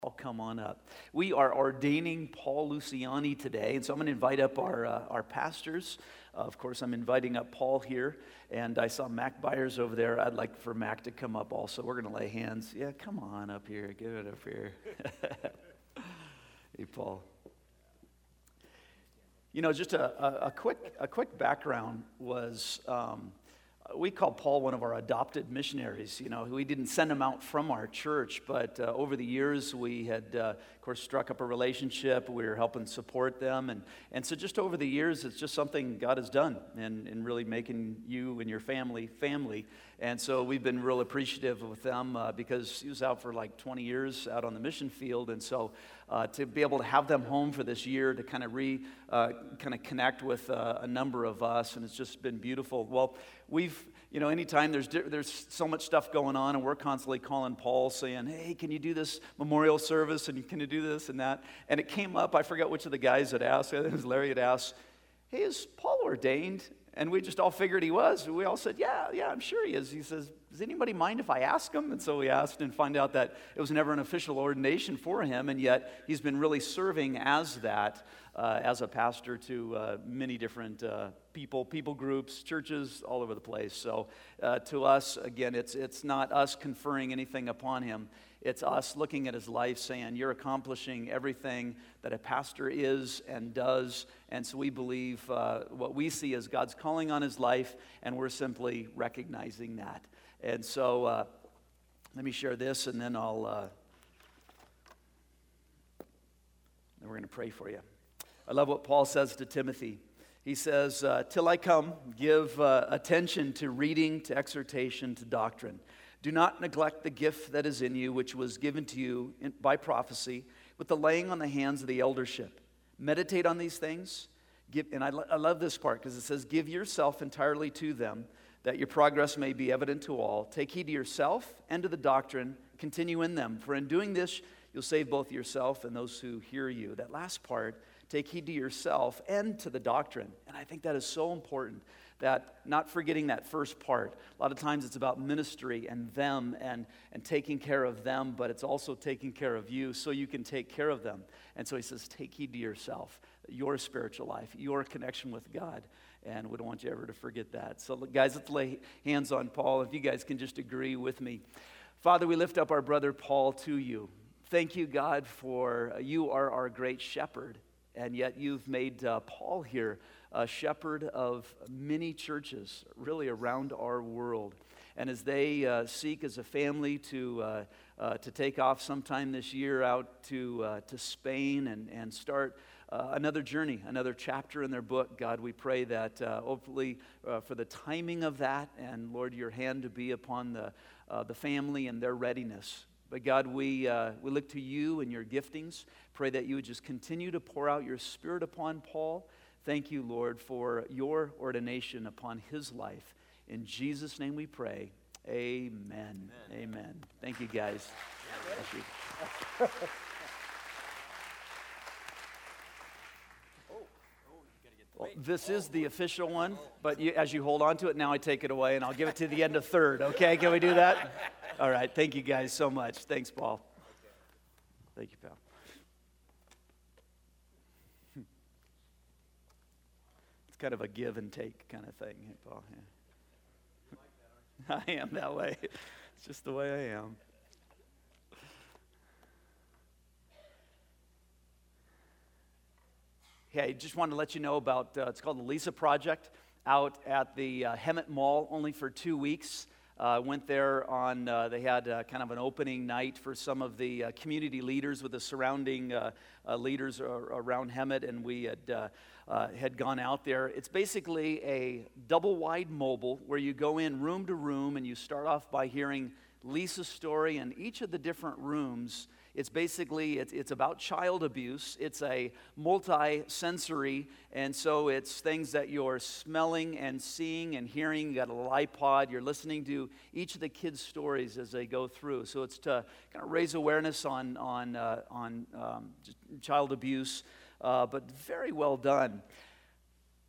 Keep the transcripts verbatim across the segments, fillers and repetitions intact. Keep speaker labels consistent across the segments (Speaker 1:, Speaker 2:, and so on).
Speaker 1: I'll come on up. We are ordaining Paul Luciani today, and so I'm going to invite up our uh, our pastors. Uh, of course, I'm inviting up Paul here, and I saw Mac Byers over there. I'd like for Mac to come up also. We're going to lay hands. Yeah, come on up here. Get it up here. Hey, Paul. You know, just a, a, a quick a quick background was. Um, We call Paul one of our adopted missionaries. You know, we didn't send him out from our church, but uh, over the years we had, uh, of course, struck up a relationship. We were helping support them, and and so just over the years, it's just something God has done, and in really making you and your family family. And so we've been real appreciative with them uh, because he was out for like twenty years out on the mission field, and so uh, to be able to have them home for this year to kind of re uh, kind of connect with uh, a number of us, and it's just been beautiful. Well, we've you know anytime there's there's so much stuff going on, and we're constantly calling Paul saying, "Hey, can you do this memorial service? And can you do this and that?" And it came up. I forget which of the guys had asked. I think it was Larry had asked, "Hey, is Paul ordained?" And we just all figured he was. We all said, yeah, yeah, I'm sure he is. He says, does anybody mind if I ask him? And so we asked and find out that it was never an official ordination for him, and yet he's been really serving as that, uh, as a pastor to uh, many different uh, people, people groups, churches, all over the place. So uh, to us, again, it's it's not us conferring anything upon him. It's us looking at his life saying, you're accomplishing everything that a pastor is and does. And so we believe uh, what we see as God's calling on his life, and we're simply recognizing that. And so uh, let me share this, and then I'll, uh, then we're going to pray for you. I love what Paul says to Timothy. He says, uh, till I come, give uh, attention to reading, to exhortation, to doctrine. Do not neglect the gift that is in you, which was given to you in, by prophecy, with the laying on the hands of the eldership. Meditate on these things. Give, and I, lo- I love this part because it says, give yourself entirely to them, that your progress may be evident to all. Take heed to yourself and to the doctrine. Continue in them. For in doing this, you'll save both yourself and those who hear you. That last part, take heed to yourself and to the doctrine. And I think that is so important. That not forgetting that first part. A lot of times it's about ministry and them and, and taking care of them, but it's also taking care of you so you can take care of them. And so he says, take heed to yourself, your spiritual life, your connection with God. And we don't want you ever to forget that. So guys, let's lay hands on Paul. If you guys can just agree with me. Father, we lift up our brother Paul to you. Thank you, God, for you are our great shepherd. And yet you've made uh, Paul here a shepherd of many churches really around our world. And as they uh, seek as a family to uh, uh, to take off sometime this year out to uh, to Spain and, and start uh, another journey, another chapter in their book, God, we pray that uh, hopefully uh, for the timing of that, and Lord, your hand to be upon the uh, the family and their readiness. But God, we uh, we look to you and your giftings. Pray that you would just continue to pour out your Spirit upon Paul. Thank you, Lord, for your ordination upon his life. In Jesus' name we pray. Amen. Amen. Amen. Thank you, guys. Yeah, well, this is the official one, but you, as you hold on to it, now I take it away, and I'll give it to the end of third. Okay, can we do that? All right, thank you guys so much. Thanks, Paul. Thank you, pal. Kind of a give and take kind of thing, hey, Paul. Yeah. I am that way. It's just the way I am. Hey, I just wanted to let you know about, uh, it's called the Lisa Project, out at the uh, Hemet Mall, only for two weeks. I uh, went there on, uh, they had uh, kind of an opening night for some of the uh, community leaders with the surrounding uh, uh, leaders around Hemet, and we had uh, uh, had gone out there. It's basically a double-wide mobile where you go in room to room, and you start off by hearing Lisa's story, and each of the different rooms, it's basically, it's, it's about child abuse. It's a multi-sensory, and so it's things that you're smelling and seeing and hearing. You got a little iPod. You're listening to each of the kids' stories as they go through. So it's to kind of raise awareness on, on, uh, on um, child abuse, uh, but very well done.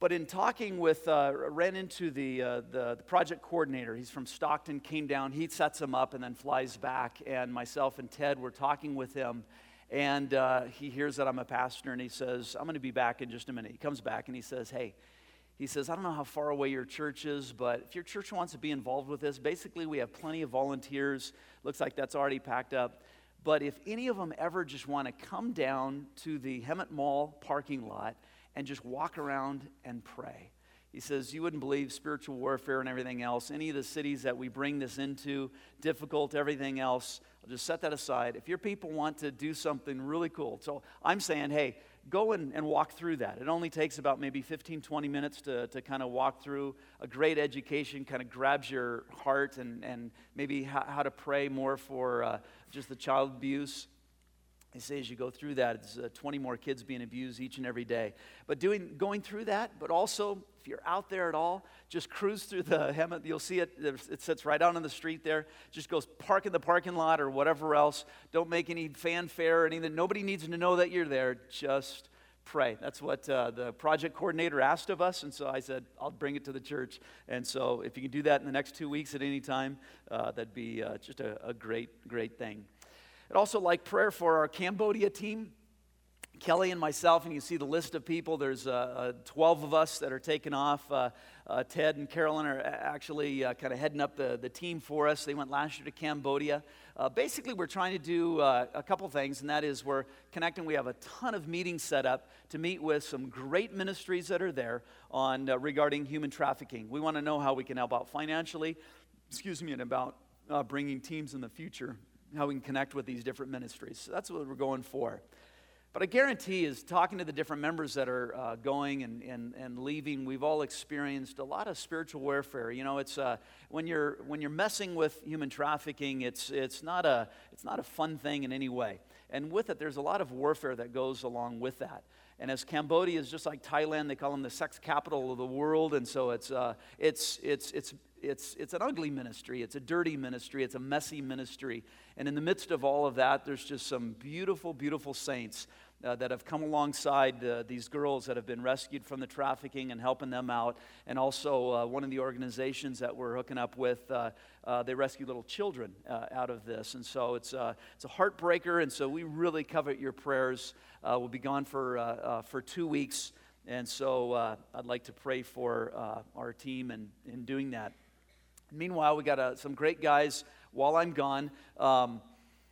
Speaker 1: But in talking with, uh, ran into the, uh, the the project coordinator. He's from Stockton, came down, he sets him up and then flies back. And myself and Ted were talking with him, and uh, he hears that I'm a pastor, and he says, I'm going to be back in just a minute. He comes back and he says, hey, he says, I don't know how far away your church is, but if your church wants to be involved with this, basically we have plenty of volunteers. Looks like that's already packed up. But if any of them ever just want to come down to the Hemet Mall parking lot and just walk around and pray. He says, you wouldn't believe spiritual warfare and everything else. Any of the cities that we bring this into, difficult, everything else, I'll just set that aside. If your people want to do something really cool. So I'm saying, hey, go and, and walk through that. It only takes about maybe fifteen, twenty minutes to, to kind of walk through. A great education kind of grabs your heart and, and maybe how, how to pray more for uh, just the child abuse. They say as you go through that, it's uh, twenty more kids being abused each and every day. But doing, going through that, but also if you're out there at all, just cruise through the Hemet. You'll see it. It sits right out on the street there. Just goes park in the parking lot or whatever else. Don't make any fanfare or anything. Nobody needs to know that you're there. Just pray. That's what uh, the project coordinator asked of us, and so I said, I'll bring it to the church. And so if you can do that in the next two weeks at any time, uh, that'd be uh, just a, a great, great thing. I'd also like prayer for our Cambodia team. Kelly and myself, and you see the list of people. There's uh, uh, twelve of us that are taking off. Uh, uh, Ted and Carolyn are actually uh, kind of heading up the, the team for us. They went last year to Cambodia. Uh, basically, we're trying to do uh, a couple things, and that is we're connecting. We have a ton of meetings set up to meet with some great ministries that are there on uh, regarding human trafficking. We want to know how we can help out financially, excuse me, and about uh, bringing teams in the future, how we can connect with these different ministries. So that's what we're going for. But I guarantee is talking to the different members that are uh, going and, and, and leaving, we've all experienced a lot of spiritual warfare. You know, it's uh, when you're when you're messing with human trafficking, it's it's not a it's not a fun thing in any way. And with it, there's a lot of warfare that goes along with that. And as Cambodia is just like Thailand, they call them the sex capital of the world, and so it's uh, it's it's it's it's it's an ugly ministry, it's a dirty ministry, it's a messy ministry. And in the midst of all of that, there's just some beautiful, beautiful saints uh, that have come alongside uh, these girls that have been rescued from the trafficking and helping them out. And also uh, one of the organizations that we're hooking up with, uh, uh, they rescue little children uh, out of this. And so it's, uh, it's a heartbreaker, and so we really covet your prayers. Uh, we'll be gone for, uh, uh, for two weeks, and so uh, I'd like to pray for uh, our team in, in doing that. Meanwhile, we got uh, some great guys while I'm gone. Um,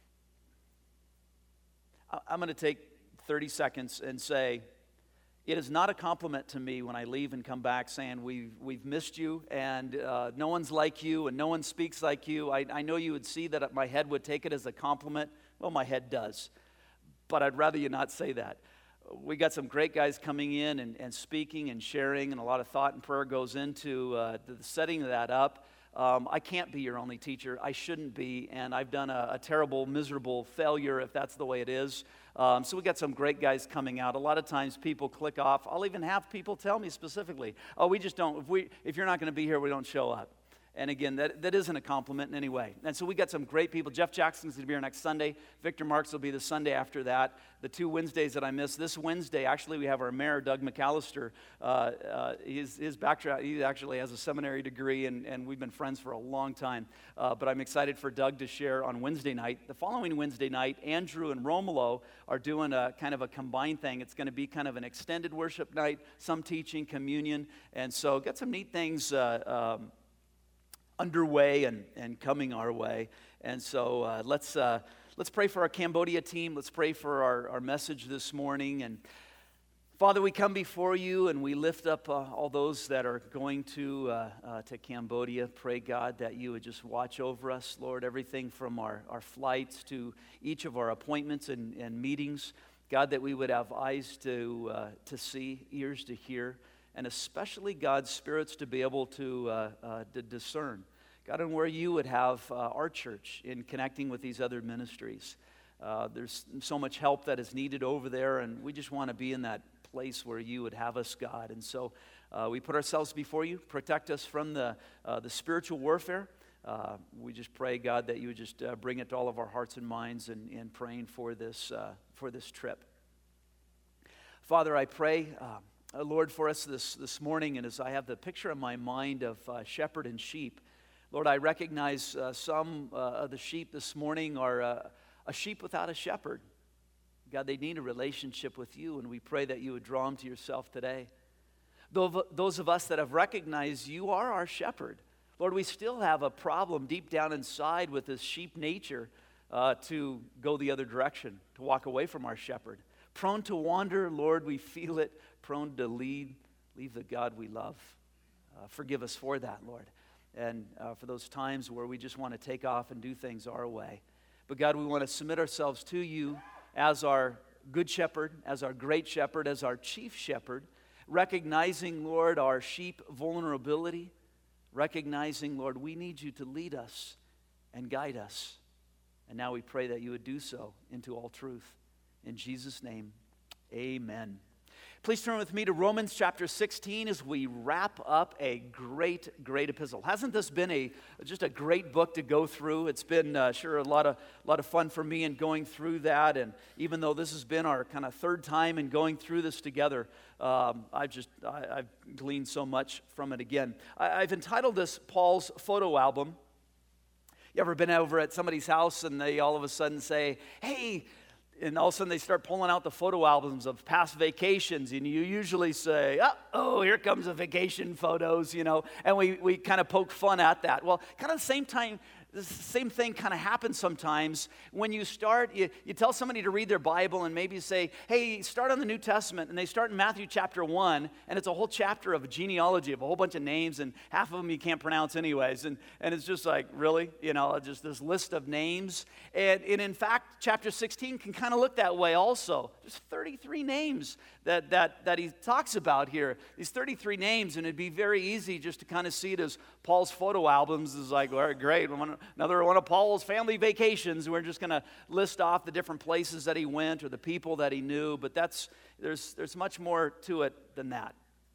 Speaker 1: I- I'm going to take thirty seconds and say, it is not a compliment to me when I leave and come back saying we've, we've missed you and uh, no one's like you and no one speaks like you. I, I know you would see that my head would take it as a compliment. Well, my head does. But I'd rather you not say that. We got some great guys coming in and, and speaking and sharing, and a lot of thought and prayer goes into uh, the setting that up. Um, I can't be your only teacher. I shouldn't be, and I've done a, a terrible, miserable failure if that's the way it is. Um, so we got some great guys coming out. A lot of times people click off. I'll even have people tell me specifically, "Oh, we just don't. If we, if you're not going to be here, we don't show up." And again, that, that isn't a compliment in any way. And so we got some great people. Jeff Jackson's going to be here next Sunday. Victor Marks will be the Sunday after that. The two Wednesdays that I missed. This Wednesday, actually, we have our mayor, Doug McAllister. Uh, uh, his, his background, he actually has a seminary degree, and, and we've been friends for a long time. Uh, but I'm excited for Doug to share on Wednesday night. The following Wednesday night, Andrew and Romulo are doing a kind of a combined thing. It's going to be kind of an extended worship night, some teaching, communion. And so got some neat things uh, um, underway and, and coming our way. And so uh, let's uh, let's pray for our Cambodia team. Let's pray for our, our message this morning. And Father, we come before you and we lift up uh, all those that are going to uh, uh, to Cambodia. Pray, God, that you would just watch over us, Lord, everything from our, our flights to each of our appointments and, and meetings. God, that we would have eyes to uh, to see, ears to hear, and especially, God's spirits to be able to, uh, uh, to discern. God, and where you would have uh, our church in connecting with these other ministries. Uh, there's so much help that is needed over there, and we just want to be in that place where you would have us, God. And so uh, we put ourselves before you. Protect us from the, uh, the spiritual warfare. Uh, we just pray, God, that you would just uh, bring it to all of our hearts and minds in, in praying for this, uh, for this trip. Father, I pray... Uh, uh, Lord, for us this, this morning, and as I have the picture in my mind of uh, shepherd and sheep, Lord, I recognize uh, some uh, of the sheep this morning are uh, a sheep without a shepherd. God, they need a relationship with you, and we pray that you would draw them to yourself today. Those of us that have recognized you are our shepherd, Lord, we still have a problem deep down inside with this sheep nature uh, to go the other direction, to walk away from our shepherd. Prone to wander, Lord, we feel it. Prone to lead, leave the God we love. Uh, forgive us for that, Lord. And uh, for those times where we just want to take off and do things our way. But God, we want to submit ourselves to you as our good shepherd, as our great shepherd, as our chief shepherd, recognizing, Lord, our sheep vulnerability, recognizing, Lord, we need you to lead us and guide us. And now we pray that you would do so into all truth. In Jesus' name, amen. Please turn with me to Romans chapter sixteen as we wrap up a great, great epistle. Hasn't this been a just a great book to go through? It's been uh, sure a lot of a lot of fun for me in going through that. And even though this has been our kind of third time in going through this together, um, I just I, I've gleaned so much from it again. I, I've entitled this Paul's Photo Album. You ever been over at somebody's house and they all of a sudden say, "Hey," and all of a sudden they start pulling out the photo albums of past vacations, and you usually say, oh, oh here comes the vacation photos, you know, and we, we kind of poke fun at that. Well, kind of the same time, the same thing kind of happens sometimes when you start, you, you tell somebody to read their Bible and maybe say, hey, start on the New Testament, and they start in Matthew chapter one, and it's a whole chapter of a genealogy of a whole bunch of names, and half of them you can't pronounce anyways, and, and it's just like, really? You know, just this list of names, and, and in fact, chapter sixteen can kind of look that way also. There's thirty-three names that, that, that he talks about here, these thirty-three names, and it'd be very easy just to kind of see it as Paul's photo albums is like, all right, great, another one of Paul's family vacations. We're just going to list off the different places that he went or the people that he knew, but that's there's there's much more to it than that.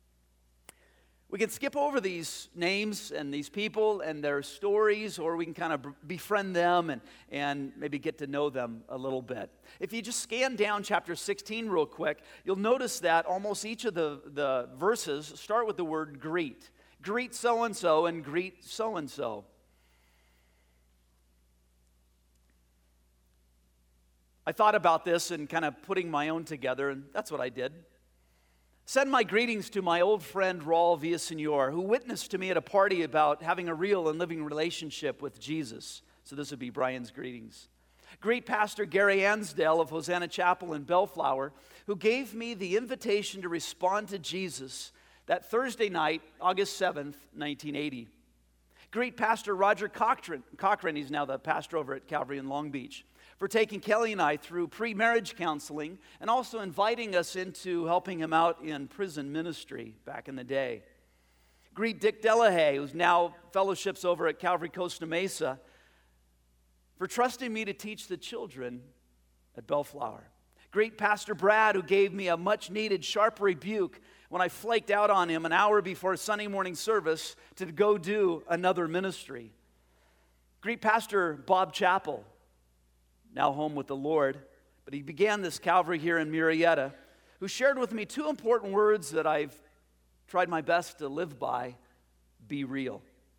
Speaker 1: We can skip over these names and these people and their stories, or we can kind of befriend them and, and maybe get to know them a little bit. If you just scan down chapter sixteen real quick, you'll notice that almost each of the, the verses start with the word greet. Greet so-and-so and greet so-and-so. I thought about this and kind of putting my own together, and that's what I did. Send my greetings to my old friend Raul Villasenor, who witnessed to me at a party about having a real and living relationship with Jesus. So this would be Brian's greetings. Greet Pastor Gary Ansdale of Hosanna Chapel in Bellflower, who gave me the invitation to respond to Jesus that Thursday night, August seventh, nineteen eighty. Greet Pastor Roger Cochran, Cochran, he's now the pastor over at Calvary in Long Beach, for taking Kelly and I through pre-marriage counseling and also inviting us into helping him out in prison ministry back in the day. Greet Dick Delahaye, who's now fellowships over at Calvary Costa Mesa, for trusting me to teach the children at Bellflower. Greet Pastor Brad, who gave me a much-needed sharp rebuke when I flaked out on him an hour before Sunday morning service to go do another ministry. Greet Pastor Bob Chappell, now home with the Lord, but he began this Calvary here in Murrieta, who shared with me two important words that I've tried my best to live by: be real.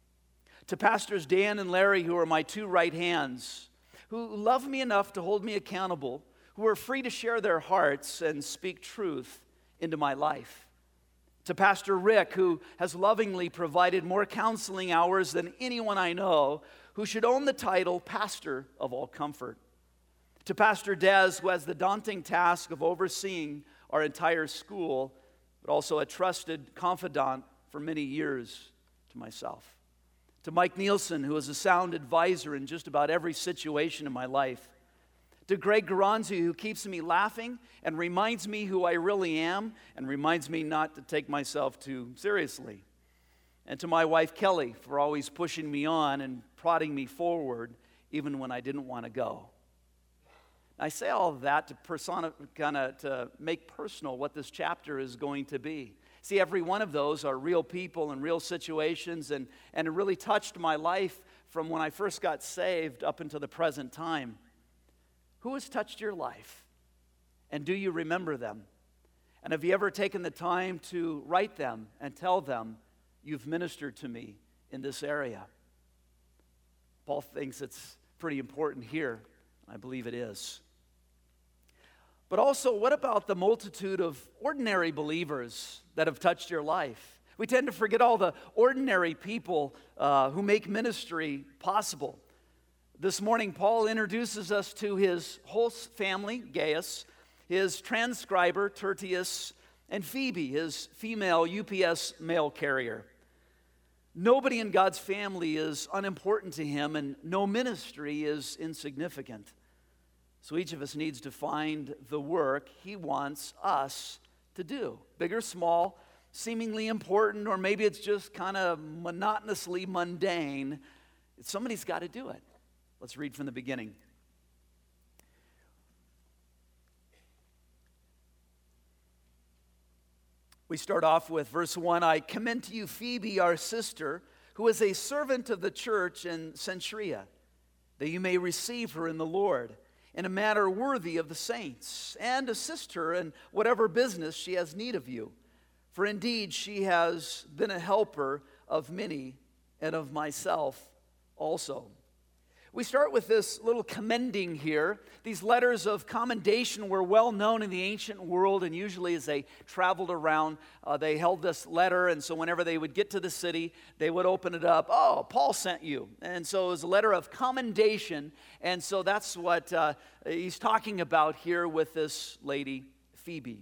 Speaker 1: To Pastors Dan and Larry, who are my two right hands, who love me enough to hold me accountable, who are free to share their hearts and speak truth into my life. To Pastor Rick, who has lovingly provided more counseling hours than anyone I know, who should own the title Pastor of All Comfort. To Pastor Des, who has the daunting task of overseeing our entire school, but also a trusted confidant for many years to myself. To Mike Nielsen, who is a sound advisor in just about every situation in my life. To Greg Garanzi, who keeps me laughing and reminds me who I really am and reminds me not to take myself too seriously. And to my wife Kelly for always pushing me on and prodding me forward even when I didn't want to go. I say all of that to persona, kind of to make personal what this chapter is going to be. See, every one of those are real people and real situations, and, and it really touched my life from when I first got saved up until the present time. Who has touched your life? And do you remember them? And have you ever taken the time to write them and tell them, you've ministered to me in this area? Paul thinks it's pretty important here. I believe it is. But also, what about the multitude of ordinary believers that have touched your life? We tend to forget all the ordinary people uh, who make ministry possible. This morning, Paul introduces us to his whole family, Gaius, his transcriber, Tertius, and Phoebe, his female U P S mail carrier. Nobody in God's family is unimportant to him, and no ministry is insignificant. So each of us needs to find the work he wants us to do. Big or small, seemingly important, or maybe it's just kind of monotonously mundane. Somebody's got to do it. Let's read from the beginning. We start off with verse one. I commend to you Phoebe, our sister, who is a servant of the church in Cenchrea, that you may receive her in the Lord, in a manner worthy of the saints, and assist her in whatever business she has need of you. For indeed she has been a helper of many, and of myself also. We start with this little commending here. These letters of commendation were well known in the ancient world, and usually as they traveled around, uh, they held this letter, and so whenever they would get to the city, they would open it up. Oh, Paul sent you. And so it was a letter of commendation, and so that's what uh, he's talking about here with this lady, Phoebe.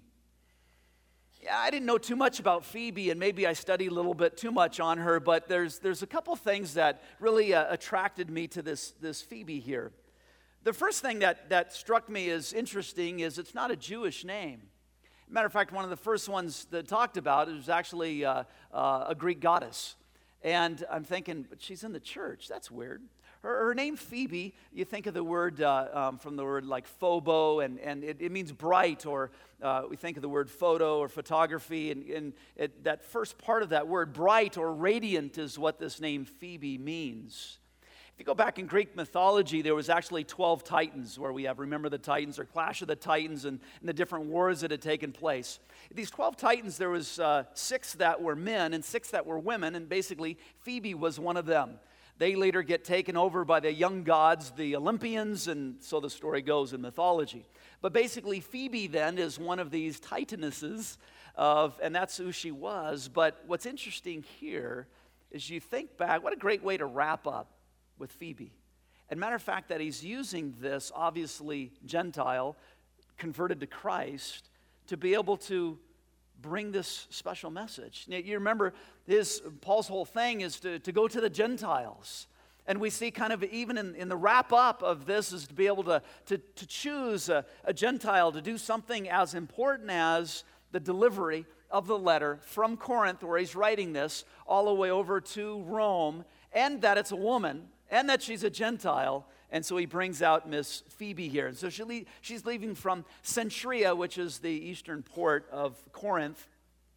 Speaker 1: Yeah, I didn't know too much about Phoebe, and maybe I studied a little bit too much on her, but there's there's a couple things that really uh, attracted me to this, this Phoebe here. The first thing that, that struck me as interesting is it's not a Jewish name. Matter of fact, one of the first ones that talked about it was actually uh, uh, a Greek goddess. And I'm thinking, but she's in the church. That's weird. Her, her name, Phoebe, you think of the word uh, um, from the word like phobo, and, and it, it means bright, or uh, we think of the word photo or photography, and, and it, that first part of that word, bright or radiant, is what this name Phoebe means. If you go back in Greek mythology, there was actually twelve titans, where we have Remember the Titans, or Clash of the Titans, and, and the different wars that had taken place. These twelve titans, there was uh, six that were men and six that were women, and basically Phoebe was one of them. They later get taken over by the young gods, the Olympians, and so the story goes in mythology. But basically, Phoebe then is one of these titanesses, of, and that's who she was. But what's interesting here is you think back, what a great way to wrap up with Phoebe. And matter of fact, that he's using this, obviously Gentile, converted to Christ, to be able to bring this special message. You remember, his Paul's whole thing is to, to go to the Gentiles. And we see kind of even in, in the wrap-up of this is to be able to, to, to choose a, a Gentile to do something as important as the delivery of the letter from Corinth, where he's writing this, all the way over to Rome, and that it's a woman, and that she's a Gentile. And so he brings out Miss Phoebe here. And so she le- she's leaving from Cenchrea, which is the eastern port of Corinth.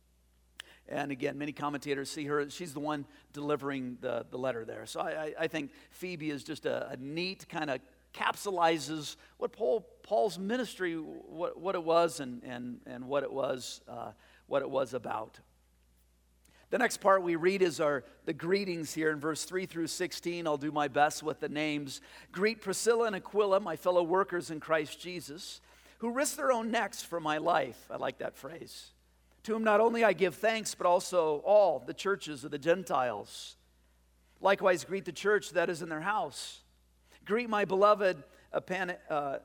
Speaker 1: And again, many commentators see her, she's the one delivering the, the letter there. So I, I, I think Phoebe is just a, a neat kind of capsulizes what Paul, Paul's ministry, what, what it was and, and, and what it was, uh, what it was about. The next part we read is our the greetings here in verse three through sixteen. I'll do my best with the names. Greet Priscilla and Aquila, my fellow workers in Christ Jesus, who risked their own necks for my life. I like that phrase. To whom not only I give thanks, but also all the churches of the Gentiles. Likewise, greet the church that is in their house. Greet my beloved Epan, uh,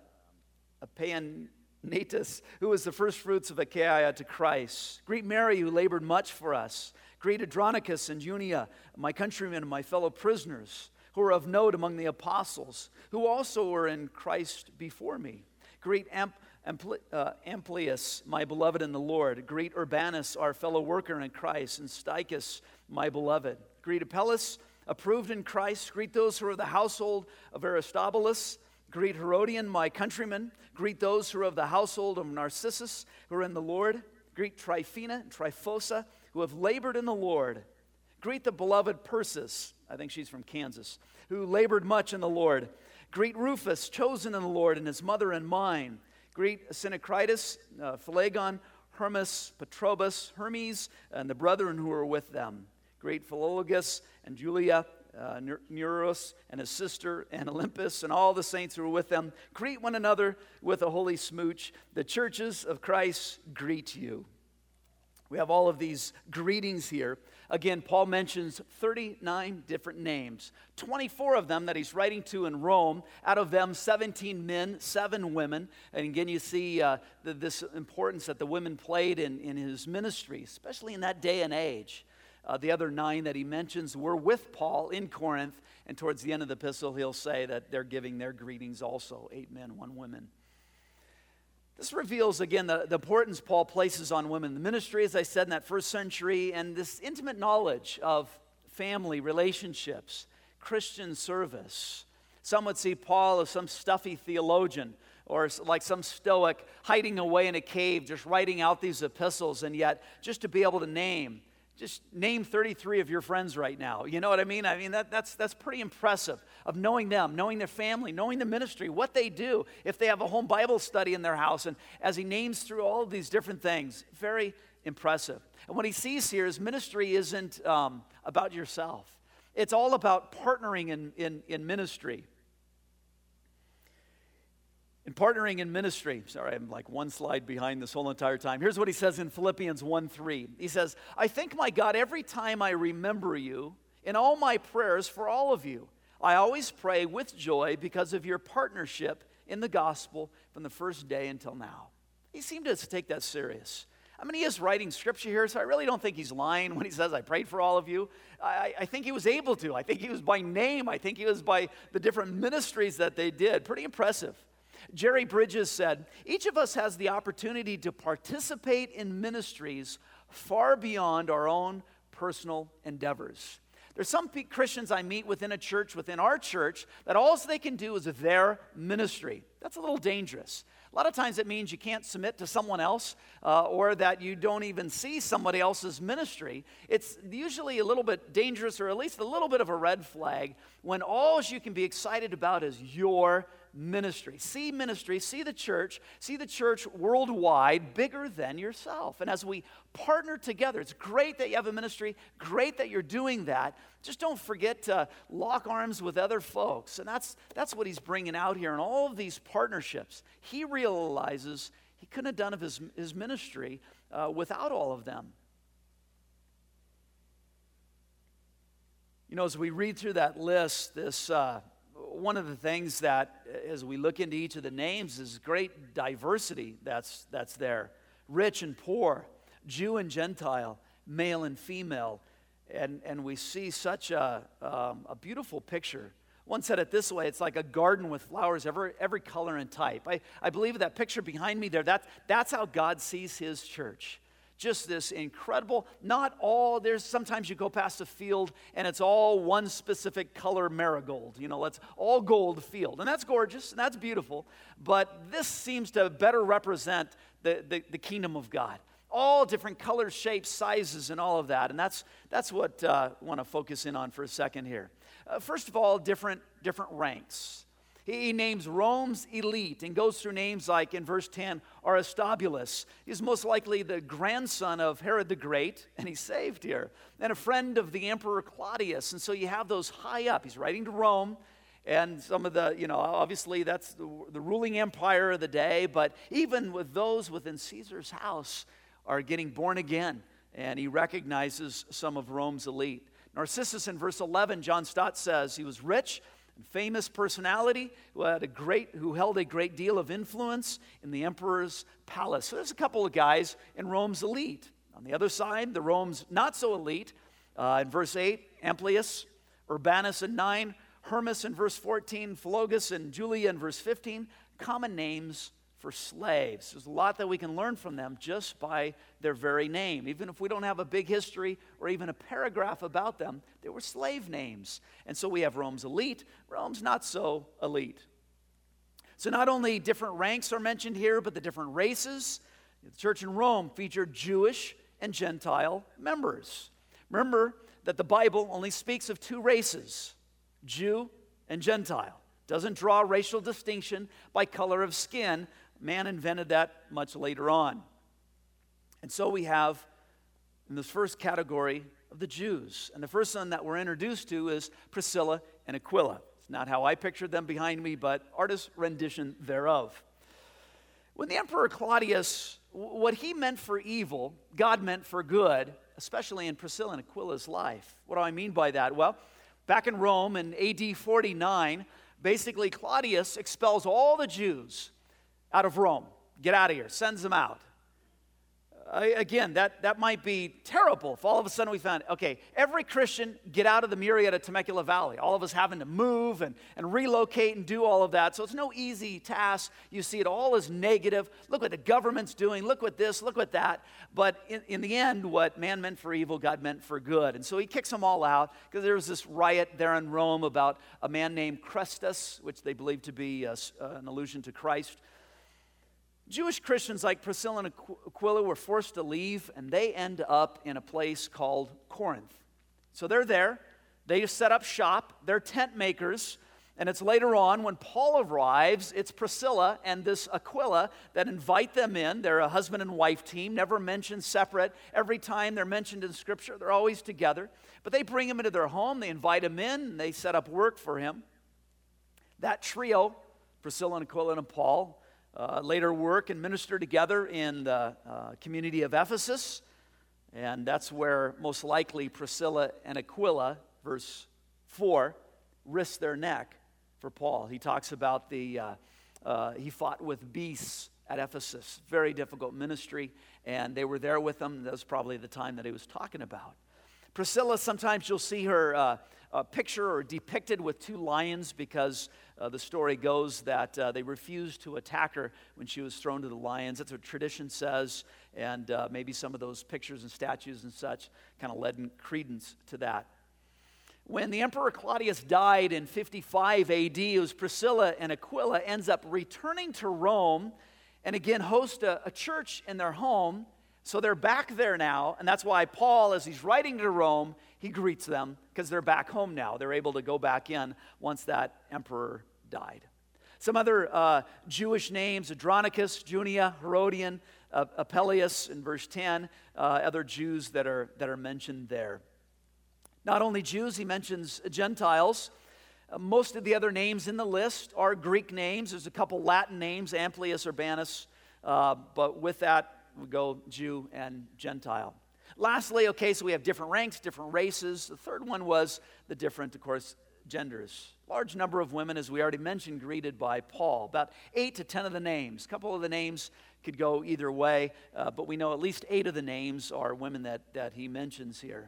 Speaker 1: Epaenetus, who is the first fruits of Achaia to Christ. Greet Mary, who labored much for us. Greet Andronicus and Junia, my countrymen and my fellow prisoners, who are of note among the apostles, who also were in Christ before me. Greet Amp, Ampli, uh, Amplius, my beloved in the Lord. Greet Urbanus, our fellow worker in Christ, and Stichus, my beloved. Greet Apelles, approved in Christ. Greet those who are of the household of Aristobulus. Greet Herodian, my countryman. Greet those who are of the household of Narcissus, who are in the Lord. Greet Tryphena and Tryphosa, who have labored in the Lord. Greet the beloved Persis, I think she's from Kansas, who labored much in the Lord. Greet Rufus, chosen in the Lord, and his mother and mine. Greet Syncritus, uh, Phlegon, Hermas, Patrobas, Hermes, and the brethren who were with them. Great Philologus and Julia, uh, Nereus and his sister, and Olympus, and all the saints who were with them. Greet one another with a holy smooch. The churches of Christ greet you. We have all of these greetings here. Again, Paul mentions thirty-nine different names, twenty-four of them that he's writing to in Rome. Out of them, seventeen men, seven women. And again, you see uh, the, this importance that the women played in, in his ministry, especially in that day and age. Uh, the other nine that he mentions were with Paul in Corinth. And towards the end of the epistle, he'll say that they're giving their greetings also, eight men, one woman. This reveals, again, the, the importance Paul places on women. The ministry, as I said, in that first century, and this intimate knowledge of family relationships, Christian service. Some would see Paul as some stuffy theologian or like some stoic hiding away in a cave just writing out these epistles, and yet just to be able to name Just name thirty-three of your friends right now. You know what I mean? I mean, that, that's, that's pretty impressive, of knowing them, knowing their family, knowing the ministry, what they do, if they have a home Bible study in their house. And as he names through all of these different things, very impressive. And what he sees here is ministry isn't um, about yourself. It's all about partnering in, in, in ministry. In partnering in ministry, sorry, I'm like one slide behind this whole entire time. Here's what he says in Philippians one three. He says, I thank my God every time I remember you in all my prayers for all of you. I always pray with joy because of your partnership in the gospel from the first day until now. He seemed to take that serious. I mean, he is writing scripture here, so I really don't think he's lying when he says, I prayed for all of you. I, I think he was able to. I think he was by name. I think he was by the different ministries that they did. Pretty impressive. Jerry Bridges said, each of us has the opportunity to participate in ministries far beyond our own personal endeavors. There's some Christians I meet within a church, within our church, that all they can do is their ministry. That's a little dangerous. A lot of times it means you can't submit to someone else uh, or that you don't even see somebody else's ministry. It's usually a little bit dangerous, or at least a little bit of a red flag, when all you can be excited about is your ministry. See ministry, see the church, see the church worldwide, bigger than yourself. And as we partner together, it's great that you have a ministry, great that you're doing that. Just don't forget to lock arms with other folks. And that's that's what he's bringing out here in all of these partnerships. He realizes he couldn't have done of his, his ministry uh, without all of them. You know, as we read through that list, this uh, one of the things that, as we look into each of the names, is great diversity that's that's there. Rich and poor, Jew and Gentile, male and female. And, and we see such a, um, a beautiful picture. One said it this way, it's like a garden with flowers, every, every color and type. I, I believe that picture behind me there, that, that's how God sees his church. Just this incredible, not all, there's sometimes you go past a field and it's all one specific color marigold. You know, it's all gold field. And that's gorgeous and that's beautiful. But this seems to better represent the, the, the kingdom of God. All different colors, shapes, sizes, and all of that. And that's that's what uh, I want to focus in on for a second here. Uh, first of all, different different ranks. He, he names Rome's elite and goes through names like, in verse ten, Aristobulus. He's most likely the grandson of Herod the Great, and he's saved here. And a friend of the Emperor Claudius. And so you have those high up. He's writing to Rome. And some of the, you know, obviously that's the, the ruling empire of the day. But even with those within Caesar's house, are getting born again, and he recognizes some of Rome's elite. Narcissus in verse eleven, John Stott says he was rich and famous personality who had a great, who held a great deal of influence in the emperor's palace. So there's a couple of guys in Rome's elite. On the other side, the Rome's not so elite. Uh, in verse eight, Amplius, Urbanus in nine, Hermas in verse fourteen, Philologus and Julia in verse fifteen. Common names for slaves. There's a lot that we can learn from them just by their very name. Even if we don't have a big history or even a paragraph about them, they were slave names. And so we have Rome's elite, Rome's not so elite. So not only different ranks are mentioned here, but the different races. The church in Rome featured Jewish and Gentile members. Remember that the Bible only speaks of two races, Jew and Gentile. Doesn't draw racial distinction by color of skin. Man invented that much later on. And so we have in this first category of the Jews. And the first one that we're introduced to is Priscilla and Aquila. It's not how I pictured them behind me, but artist's rendition thereof. When the Emperor Claudius, what he meant for evil, God meant for good, especially in Priscilla and Aquila's life. What do I mean by that? Well, back in Rome in A D forty-nine, basically Claudius expels all the Jews out of Rome. Get out of here, sends them out. I, again, that, that might be terrible if all of a sudden we found, okay, every Christian get out of the Murrieta Temecula Valley. All of us having to move and, and relocate and do all of that. So it's no easy task. You see it all as negative. Look what the government's doing. Look what this, look what that. But in, in the end, what man meant for evil, God meant for good. And so he kicks them all out because there was this riot there in Rome about a man named Chrestus, which they believed to be a, an allusion to Christ. Jewish Christians like Priscilla and Aquila were forced to leave, and they end up in a place called Corinth. So they're there. They set up shop. They're tent makers. And it's later on when Paul arrives, it's Priscilla and this Aquila that invite them in. They're a husband and wife team, never mentioned separate. Every time they're mentioned in Scripture, they're always together. But they bring him into their home. They invite him in, and they set up work for him. That trio, Priscilla and Aquila and Paul, Uh, later work and minister together in the uh, community of Ephesus. And that's where most likely Priscilla and Aquila, verse four, risked their neck for Paul. He talks about the, uh, uh, he fought with beasts at Ephesus. Very difficult ministry. And they were there with him. That was probably the time that he was talking about. Priscilla, sometimes you'll see her uh, uh, picture or depicted with two lions because uh, the story goes that uh, they refused to attack her when she was thrown to the lions. That's what tradition says, and uh, maybe some of those pictures and statues and such kind of led credence to that. When the Emperor Claudius died in fifty-five A D, it was Priscilla and Aquila ends up returning to Rome and again host a, a church in their home. So they're back there now, and that's why Paul, as he's writing to Rome, he greets them because they're back home now. They're able to go back in once that emperor died. Some other uh, Jewish names, Andronicus, Junia, Herodian, uh, Apellius in verse ten, uh, other Jews that are, that are mentioned there. Not only Jews, he mentions Gentiles. Uh, most of the other names in the list are Greek names. There's a couple Latin names, Amplius, Urbanus, uh, but with that, we go Jew and Gentile. Lastly, okay, so we have different ranks, different races. The third one was the different, of course, genders. Large number of women, as we already mentioned, greeted by Paul. About eight to ten of the names. A couple of the names could go either way, uh, but we know at least eight of the names are women that, that he mentions here.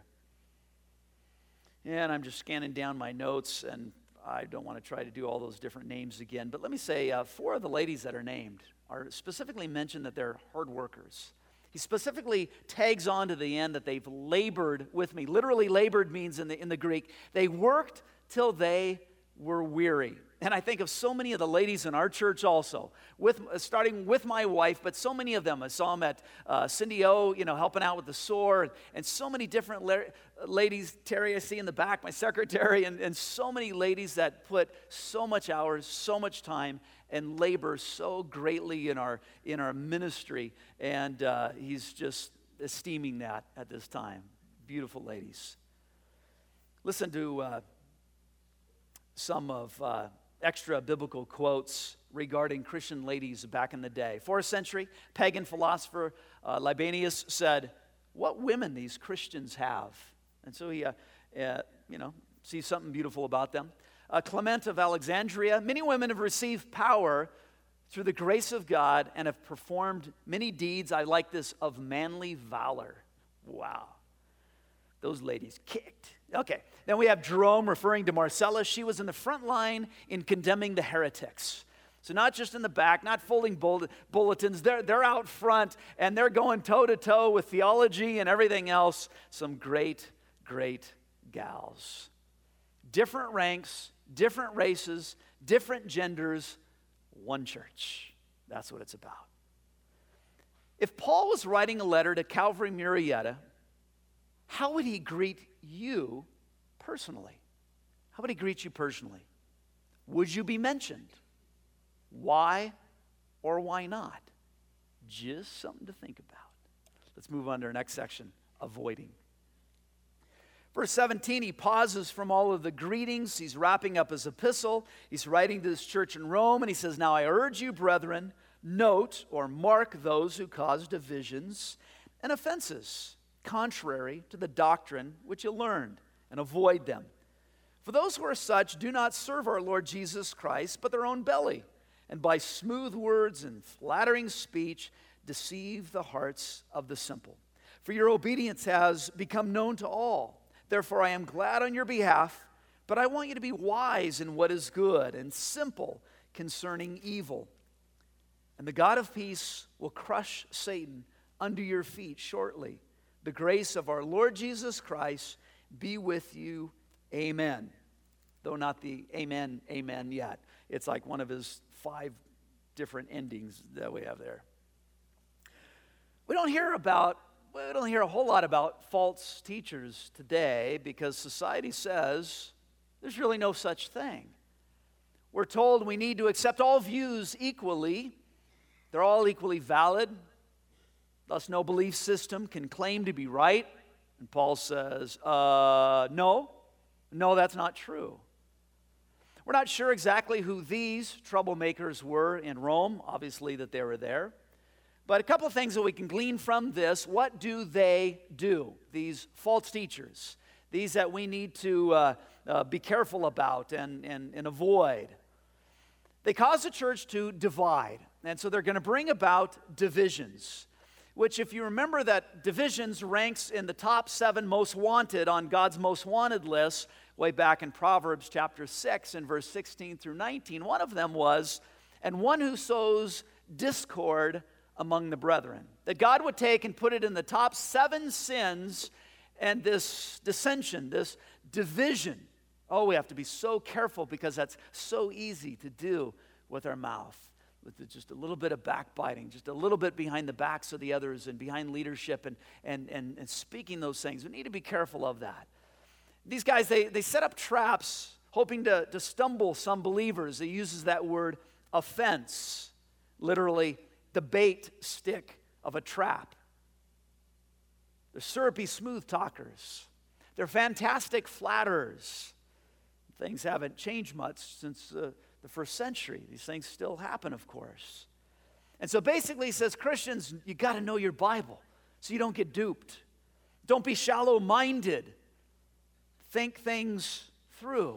Speaker 1: And I'm just scanning down my notes, and I don't want to try to do all those different names again. But let me say, uh, four of the ladies that are named are specifically mentioned that they're hard workers. He specifically tags on to the end that they've labored with me. Literally labored means in the, in the Greek, they worked till they were weary. And I think of so many of the ladies in our church also, with starting with my wife, but so many of them. I saw them at uh, Cindy O, you know, helping out with the sore, and so many different la- ladies. Terry, I see in the back, my secretary, and, and so many ladies that put so much hours, so much time, and labor so greatly in our in our ministry. And uh, he's just esteeming that at this time. Beautiful ladies. Listen to uh, some of uh, extra biblical quotes regarding Christian ladies back in the day. Fourth century, pagan philosopher uh, Libanius said, "What women these Christians have." And so he, uh, uh, you know, sees something beautiful about them. Uh, Clement of Alexandria, many women have received power through the grace of God and have performed many deeds, I like this, of manly valor. Wow. Those ladies kicked. Okay, then we have Jerome referring to Marcella. She was in the front line in condemning the heretics. So not just in the back, not folding bulletins. They're, they're out front, and they're going toe-to-toe with theology and everything else. Some great, great gals. Different ranks, different races, different genders, one church. That's what it's about. If Paul was writing a letter to Calvary Murrieta, how would he greet you personally? How would he greet you personally? Would you be mentioned? Why or why not? Just something to think about. Let's move on to our next section, avoiding. Verse seventeen, he pauses from all of the greetings. He's wrapping up his epistle. He's writing to this church in Rome, and he says, now I urge you, brethren, note or mark those who cause divisions and offenses, contrary to the doctrine which you learned, and avoid them. For those who are such do not serve our Lord Jesus Christ, but their own belly, and by smooth words and flattering speech deceive the hearts of the simple. For your obedience has become known to all. Therefore I am glad on your behalf, but I want you to be wise in what is good and simple concerning evil. And the God of peace will crush Satan under your feet shortly. The grace of our Lord Jesus Christ be with you. Amen. Though not the amen, amen yet. It's like one of his five different endings that we have there. We don't hear about, we don't hear a whole lot about false teachers today because society says there's really no such thing. We're told we need to accept all views equally. They're all equally valid. Thus, no belief system can claim to be right. And Paul says, uh, no, no, that's not true. We're not sure exactly who these troublemakers were in Rome, obviously that they were there. But a couple of things that we can glean from this. What do they do, these false teachers? These that we need to uh, uh, be careful about and, and, and avoid. They cause the church to divide. And so they're going to bring about divisions, which if you remember that divisions ranks in the top seven most wanted on God's most wanted list way back in Proverbs chapter six and verse sixteen through nineteen. One of them was, and one who sows discord among the brethren. That God would take and put it in the top seven sins and this dissension, this division. Oh, we have to be so careful because that's so easy to do with our mouth. With just a little bit of backbiting, just a little bit behind the backs of the others and behind leadership and, and, and, and speaking those things. We need to be careful of that. These guys, they, they set up traps hoping to, to stumble some believers. They uses that word offense, literally the bait stick of a trap. They're syrupy smooth talkers. They're fantastic flatterers. Things haven't changed much since uh, the first century. These things still happen, of course. And so basically he says, Christians, you got to know your Bible so you don't get duped. Don't be shallow-minded. Think things through.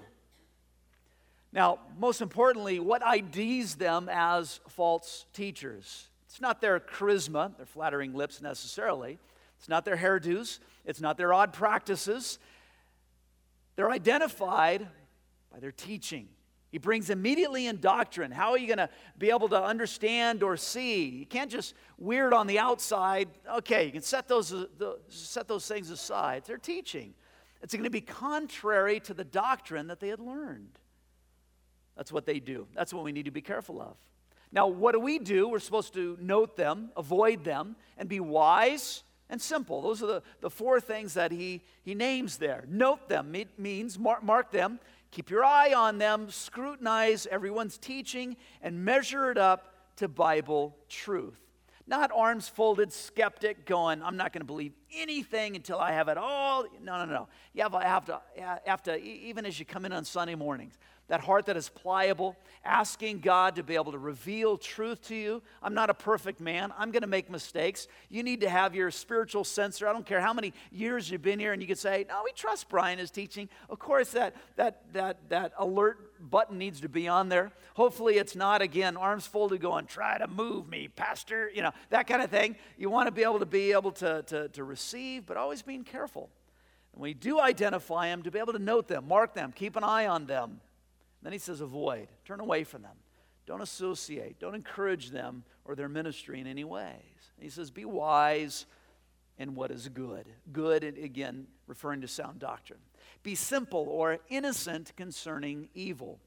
Speaker 1: Now, most importantly, what I Ds them as false teachers? It's not their charisma, their flattering lips necessarily. It's not their hairdos. It's not their odd practices. They're identified by their teaching. He brings immediately in doctrine. How are you going to be able to understand or see? You can't just weird on the outside. Okay, you can set those, uh, the, set those things aside. They're teaching. It's going to be contrary to the doctrine that they had learned. That's what they do. That's what we need to be careful of. Now, what do we do? We're supposed to note them, avoid them, and be wise and simple. Those are the, the four things that he, he names there. Note them means mark, mark them, keep your eye on them, scrutinize everyone's teaching, and measure it up to Bible truth. Not arms folded skeptic going, I'm not going to believe anything until I have it all. No, no, no. You have, have, to, have to, even as you come in on Sunday mornings, that heart that is pliable, asking God to be able to reveal truth to you. I'm not a perfect man. I'm going to make mistakes. You need to have your spiritual sensor. I don't care how many years you've been here, and you could say, no, we trust Brian is teaching. Of course, that, that, that, that alert button needs to be on there. Hopefully it's not, again, arms folded going, try to move me, pastor, you know, that kind of thing. You want to be able to be able to, to, to receive, but always being careful. And when you do identify them, to be able to note them, mark them, keep an eye on them. Then he says avoid, turn away from them. Don't associate, don't encourage them or their ministry in any ways. And he says be wise in what is good. Good, again, referring to sound doctrine. Be simple or innocent concerning evil.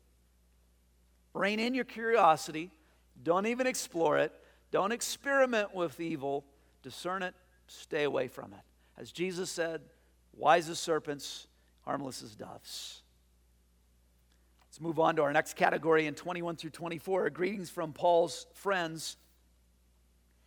Speaker 1: Rein in your curiosity. Don't even explore it. Don't experiment with evil. Discern it. Stay away from it. As Jesus said, wise as serpents, harmless as doves. Let's move on to our next category in twenty-one through twenty-four. Greetings from Paul's friends.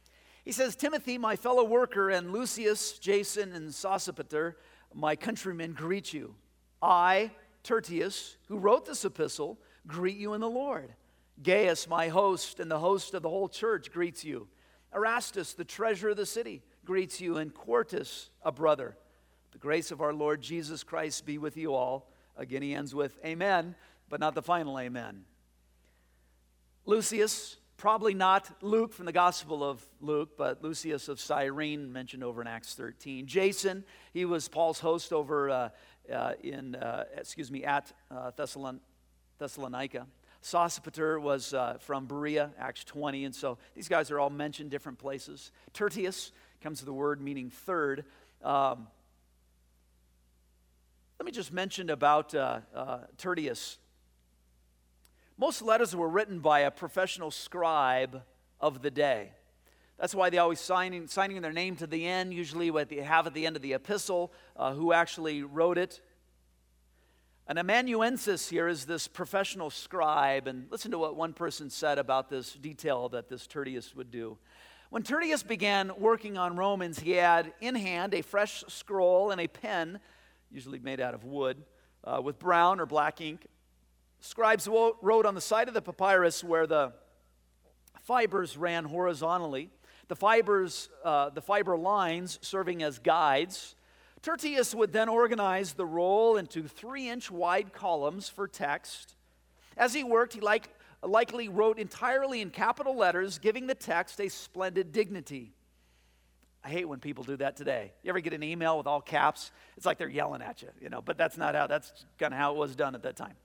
Speaker 1: He says, Timothy, my fellow worker, and Lucius, Jason, and Sosipater, my countrymen, greet you. I, Tertius, who wrote this epistle, greet you in the Lord. Gaius, my host, and the host of the whole church, greets you. Erastus, the treasurer of the city, greets you, and Quartus, a brother. The grace of our Lord Jesus Christ be with you all. Again, he ends with amen, but not the final amen. Lucius, probably not Luke from the Gospel of Luke, but Lucius of Cyrene, mentioned over in Acts thirteen. Jason, he was Paul's host over uh, uh, in, uh, excuse me, at uh, Thessalon- Thessalonica. Sosipater was uh, from Berea, Acts twenty, and so these guys are all mentioned different places. Tertius comes to the word meaning third. Um, let me just mention about uh, uh, Tertius. Most letters were written by a professional scribe of the day. That's why they always signing signing their name to the end, usually what they have at the end of the epistle, uh, who actually wrote it. An amanuensis here is this professional scribe, and listen to what one person said about this detail that this Tertius would do. When Tertius began working on Romans, he had in hand a fresh scroll and a pen, usually made out of wood, uh, with brown or black ink. Scribes wrote on the side of the papyrus where the fibers ran horizontally, the fibers, uh, the fiber lines serving as guides. Tertius would then organize the roll into three-inch wide columns for text. As he worked, he like, likely wrote entirely in capital letters, giving the text a splendid dignity. I hate when people do that today. You ever get an email with all caps? It's like they're yelling at you, you know, but that's not how, that's kind of how it was done at that time.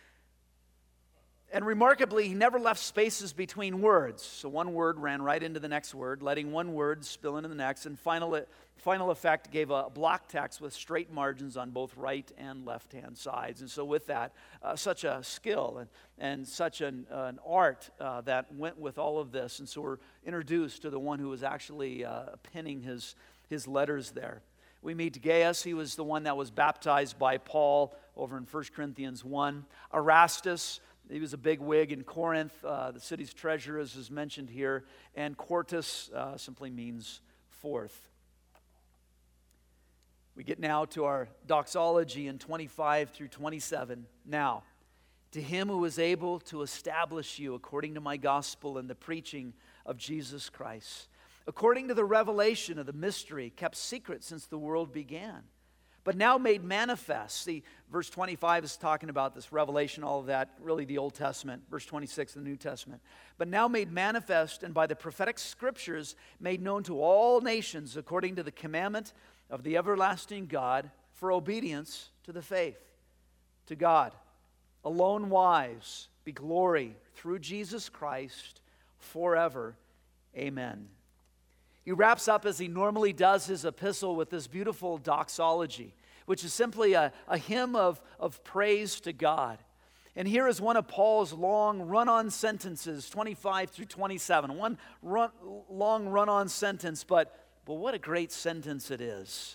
Speaker 1: And remarkably, he never left spaces between words. So one word ran right into the next word, letting one word spill into the next. And final, final effect gave a block text with straight margins on both right and left-hand sides. And so with that, uh, such a skill and, and such an, uh, an art uh, that went with all of this. And so we're introduced to the one who was actually uh, penning his, his letters there. We meet Gaius. He was the one that was baptized by Paul over in First Corinthians one. Erastus, he was a big wig in Corinth, uh, the city's treasurer, as is mentioned here. And Quartus uh, simply means fourth. We get now to our doxology in twenty-five through twenty-seven. Now, to him who is able to establish you according to my gospel and the preaching of Jesus Christ, according to the revelation of the mystery kept secret since the world began, but now made manifest. See, verse twenty-five is talking about this revelation, all of that, really the Old Testament. Verse twenty-six, the New Testament. But now made manifest and by the prophetic scriptures made known to all nations according to the commandment of the everlasting God for obedience to the faith. To God, alone wise, be glory through Jesus Christ forever. Amen. He wraps up, as he normally does, his epistle with this beautiful doxology, which is simply a, a hymn of, of praise to God. And here is one of Paul's long run-on sentences, twenty-five through twenty-seven. One run, long run-on sentence, but, but what a great sentence it is.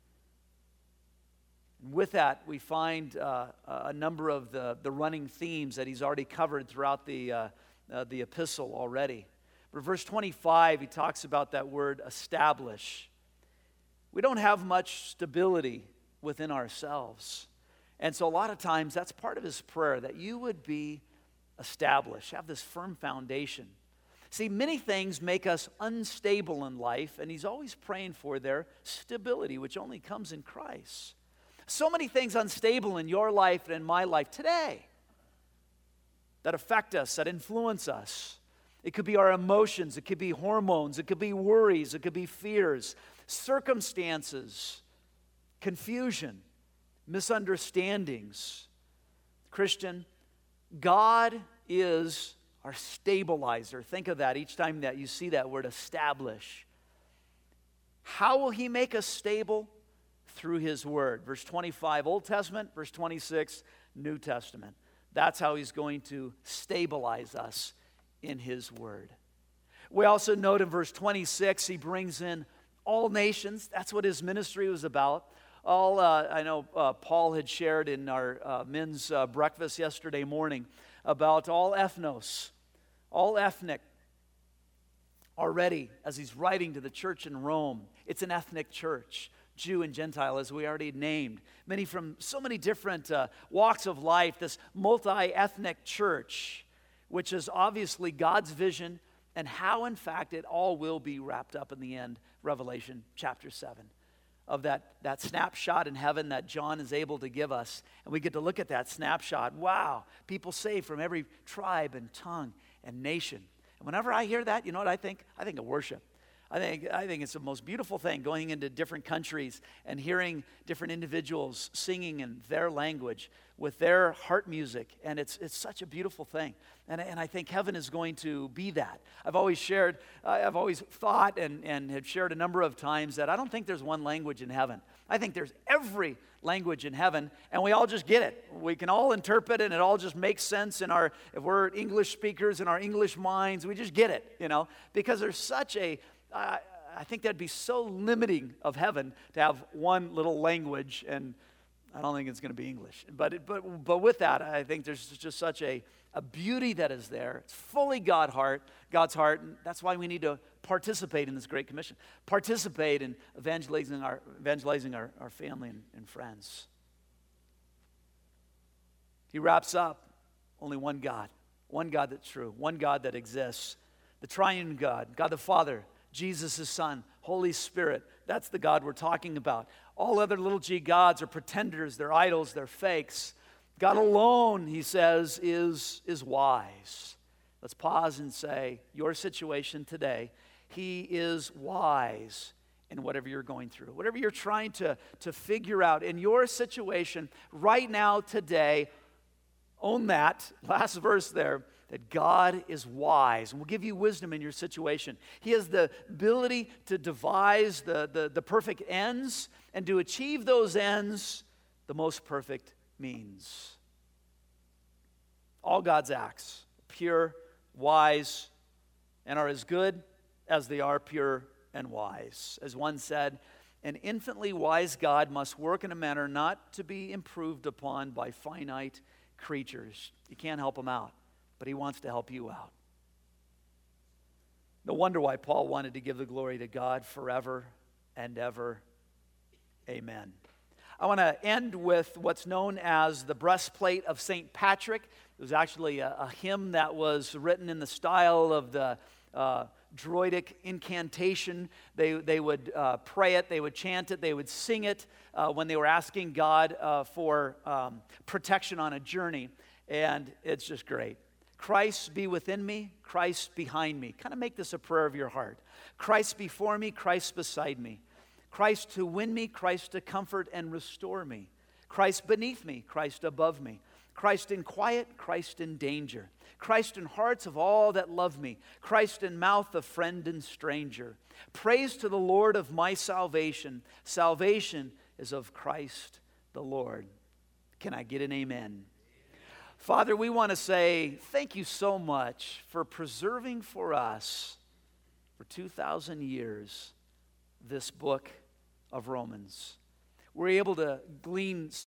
Speaker 1: And with that, we find uh, a number of the, the running themes that he's already covered throughout the, uh, uh, the epistle already. Verse twenty-five, he talks about that word establish. We don't have much stability within ourselves. And so a lot of times that's part of his prayer, that you would be established, have this firm foundation. See, many things make us unstable in life, and he's always praying for their stability, which only comes in Christ. So many things unstable in your life and in my life today that affect us, that influence us. It could be our emotions, it could be hormones, it could be worries, it could be fears, circumstances, confusion, misunderstandings. Christian, God is our stabilizer. Think of that each time that you see that word establish. How will he make us stable? Through his word. Verse twenty-five, Old Testament. Verse twenty-six, New Testament. That's how he's going to stabilize us in his word. We also note in verse twenty-six, he brings in all nations. That's what his ministry was about. All, uh, I know uh, Paul had shared in our uh, men's uh, breakfast yesterday morning about all ethnos, all ethnic, already as he's writing to the church in Rome. It's an ethnic church, Jew and Gentile, as we already named. Many from so many different uh, walks of life, this multi-ethnic church, which is obviously God's vision and how, in fact, it all will be wrapped up in the end, Revelation chapter seven. Of that, that snapshot in heaven that John is able to give us. And we get to look at that snapshot. Wow, people saved from every tribe and tongue and nation. And whenever I hear that, you know what I think? I think of worship. I think, I think it's the most beautiful thing, going into different countries and hearing different individuals singing in their language with their heart music. And it's it's such a beautiful thing. And, and I think heaven is going to be that. I've always shared, I've always thought and, and have shared a number of times that I don't think there's one language in heaven. I think there's every language in heaven, and we all just get it. We can all interpret it, and it all just makes sense in our, if we're English speakers in our English minds, we just get it, you know, because there's such a, I, I think that'd be so limiting of heaven to have one little language, and I don't think it's going to be English. But it, but but with that, I think there's just such a, a beauty that is there. It's fully God heart, God's heart, and that's why we need to participate in this Great Commission. Participate in evangelizing our evangelizing our, our family and, and friends. He wraps up, only one God, one God that's true, one God that exists, the triune God, God the Father, Jesus his Son, Holy Spirit. That's the God we're talking about. All other little g gods are pretenders, they're idols, they're fakes. God alone, he says, is, is wise. Let's pause and say, your situation today, he is wise in whatever you're going through. Whatever you're trying to, to figure out in your situation right now, today, own that. Last verse there. That God is wise and will give you wisdom in your situation. He has the ability to devise the, the, the perfect ends and to achieve those ends the most perfect means. All God's acts, pure, wise, and are as good as they are pure and wise. As one said, an infinitely wise God must work in a manner not to be improved upon by finite creatures. You can't help him out, but he wants to help you out. No wonder why Paul wanted to give the glory to God forever and ever. Amen. I want to end with what's known as the breastplate of Saint Patrick. It was actually a, a hymn that was written in the style of the uh, Druidic incantation. They, they would uh, pray it, they would chant it, they would sing it uh, when they were asking God uh, for um, protection on a journey. And it's just great. Christ be within me, Christ behind me. Kind of make this a prayer of your heart. Christ before me, Christ beside me. Christ to win me, Christ to comfort and restore me. Christ beneath me, Christ above me. Christ in quiet, Christ in danger. Christ in hearts of all that love me. Christ in mouth of friend and stranger. Praise to the Lord of my salvation. Salvation is of Christ the Lord. Can I get an amen? Father, we want to say thank you so much for preserving for us for two thousand years this book of Romans. We're able to glean